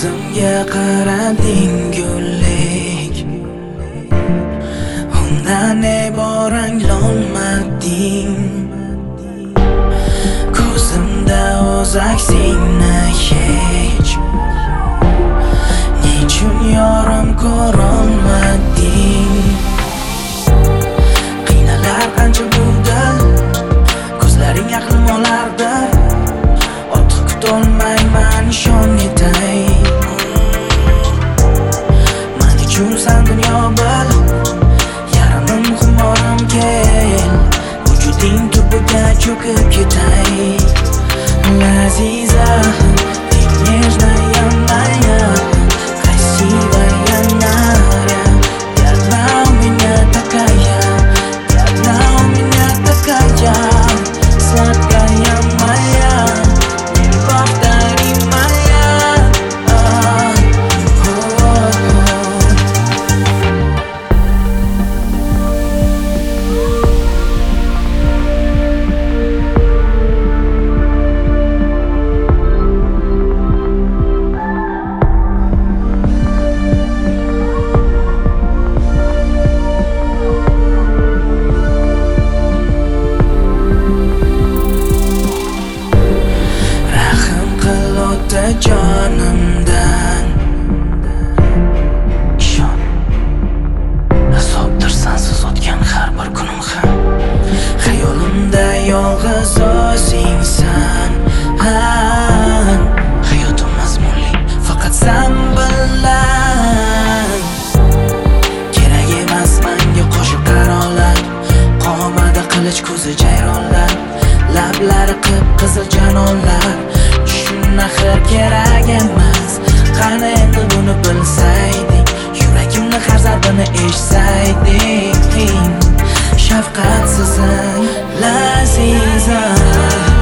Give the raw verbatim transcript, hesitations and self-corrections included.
Ko'zimga qarading gullik, undan ne bor anglolmading. Ko'zimda o'z aksingni hech nechun yorim ko'rolmading. Qiynalar qancha bo'ldi, ko'zlaring aqlim olardi. Ortiq kutolmayman, ishon yetay. Men uchun san dunyo bil, yaranim xumorim kel. Vujuding tubiga cho'kib ketay. Laziza, ты нежная моя, красивая Наря. Ты одна у меня такая, ты одна у меня такая, сладкая моя, неповторимая. Jonimdan ishon, azobdir sensiz o'tgan har bir kunim ham. Xayolimda yolg'iz o'zingsan. Hayotim mazmunli faqat sen bilan. Kerak emas menga qo'shiq qarolar, qomada qilich ko'zi jayronlar, lablari qip-qizil janonlar. Axir kerak emas, qani endi buni bilsayding, yuragimni har zarbini eshitsayding. Shafqatsizing, laziza.